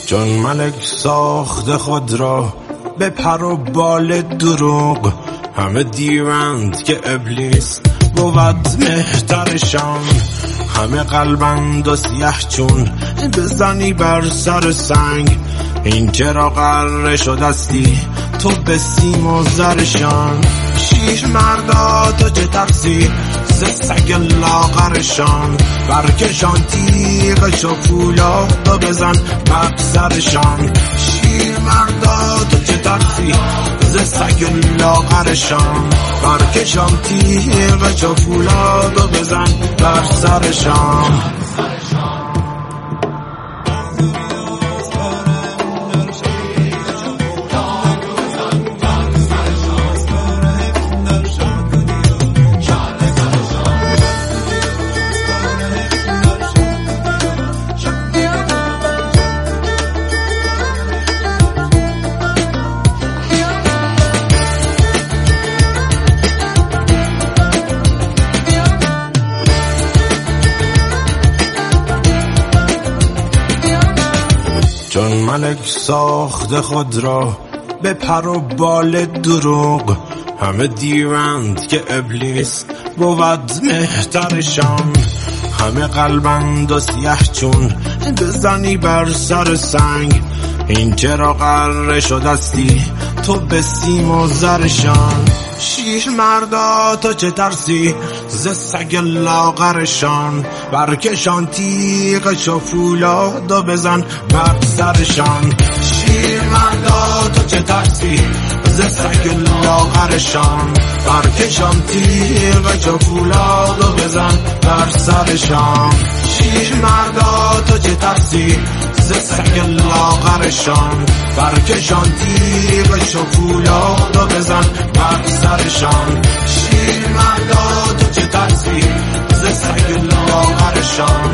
چون ملک ساخت خود را به پر و بال دروغ، همه دیوند که ابلیس بود مهترشان. همه قلبند و سیه چون بزنی بر سر سنگ، این چرا قره شدستی تو به سیم و زرشان. شیر مردا تو چه ترسی ز سگ لاغرشان، برکشان تیغش و فولاد و بزن بر سرشان. شیر مردا تو چه ترسی ز سگ لاغرشان، برکشان تیغش و فولاد و بزن بر سرشان. چون ملک ساخت خود را به پر و بال دروغ، همه دیوند که ابلیس بود مهترشان. همه قلبند و سیه چون بزنی بر سر سنگ، این چرا قره شدستی تو به سیم و زرشان. شیر مردا تو چه ترسی ز سگ لاغرشان، برکشان تیغش و فولاد و بزن بر سرشان. شیر مردا تو چه ترسی ز سگ لاغرشان، برکشان تیغش و فولاد و بزن بر سرشان. شیر مردا تو چه ترسی ز سگ لاغرشان، برکشان تیغش و فولاد و بزن بر سرشان. شیر مردا تو چه ترسی ز سگ لاغرشان،